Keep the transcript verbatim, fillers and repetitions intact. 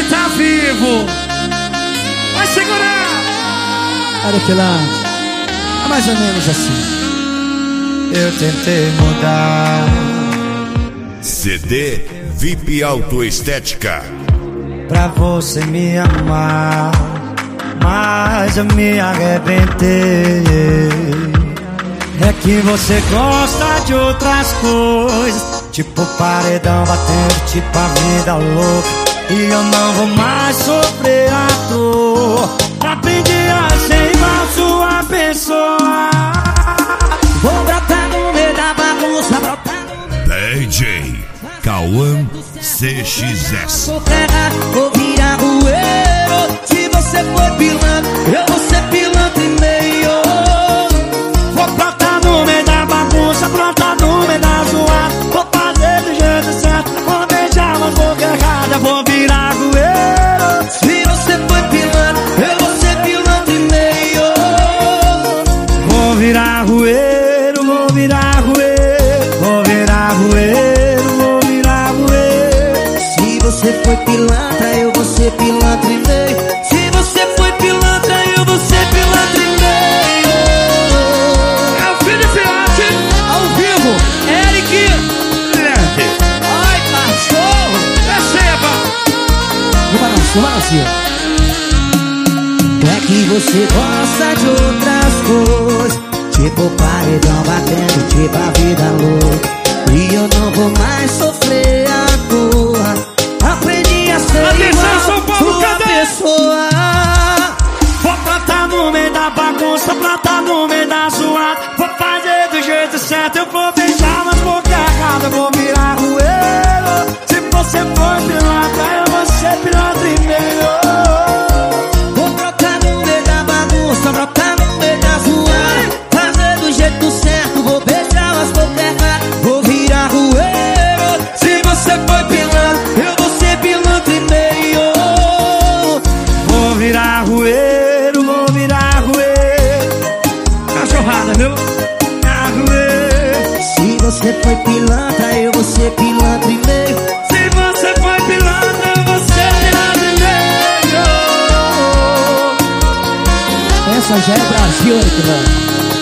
tá vivo. Vai segurar. Olha, Filante, é mais ou menos assim. Eu tentei mudar. C D V I P Autoestética. Pra você me amar, mas eu me arrebentei. É que você gosta de outras coisas, tipo paredão batendo, tipo a vida louca. E eu não vou mais sofrer à toa. Aprendi a ser igual sua pessoa. Vou brotar no meio da bagunça, brotar no meio. D J Cauã C X S. Vou pegar, vou virar rueiro. Se você for pilantra, eu vou ser pilantra e meio. Vou brotar no meio da bagunça, brotar no meio da zoada. Vou fazer do jeito certo, vou beijar uma boca errada. Vou virar rueiro. Se você for pilantra, eu vou ser pilantra e meio. Vou virar rueiro, vou virar rueiro. Vou virar rueiro, vou virar rueiro. Se você foi pilantra, eu vou ser pilantra e meio. Se você foi pilantra, eu vou ser pilantra e meio. É o Felipe Arte, ao vivo. Eric. Ai, cachorro. Receba. No balanço, balanço. É que você gosta de outras coisas, tipo paredão batendo, tipo a vida louca. E eu não vou mais sofrer à toa. Aprendi a ser Atenção, São igual Paulo, sua cadê? pessoa. Vou plantar no meio da bagunça, plantar no meio da zoada. Vou fazer do jeito certo, eu vou beijar umas boca errada. Vou virar rueiro. Se você for pilantra, eu vou ser pilantra e meio. Vou brotar no meio da bagunça, brotar no meio da zoada. Fazer do jeito certo, vou beijar umas boca errada. Vou virar rueiro. Se você for pilantra, eu vou ser pilantra e meio. Vou virar rueiro, vou virar rueiro. Cachorrada, viu? Virar rueiro. Se você foi pilantra, eu vou ser pilantra e meio. Se você foi pilantra, eu vou ser pilantra e meio. Essa já é Brasil, Eric, mano.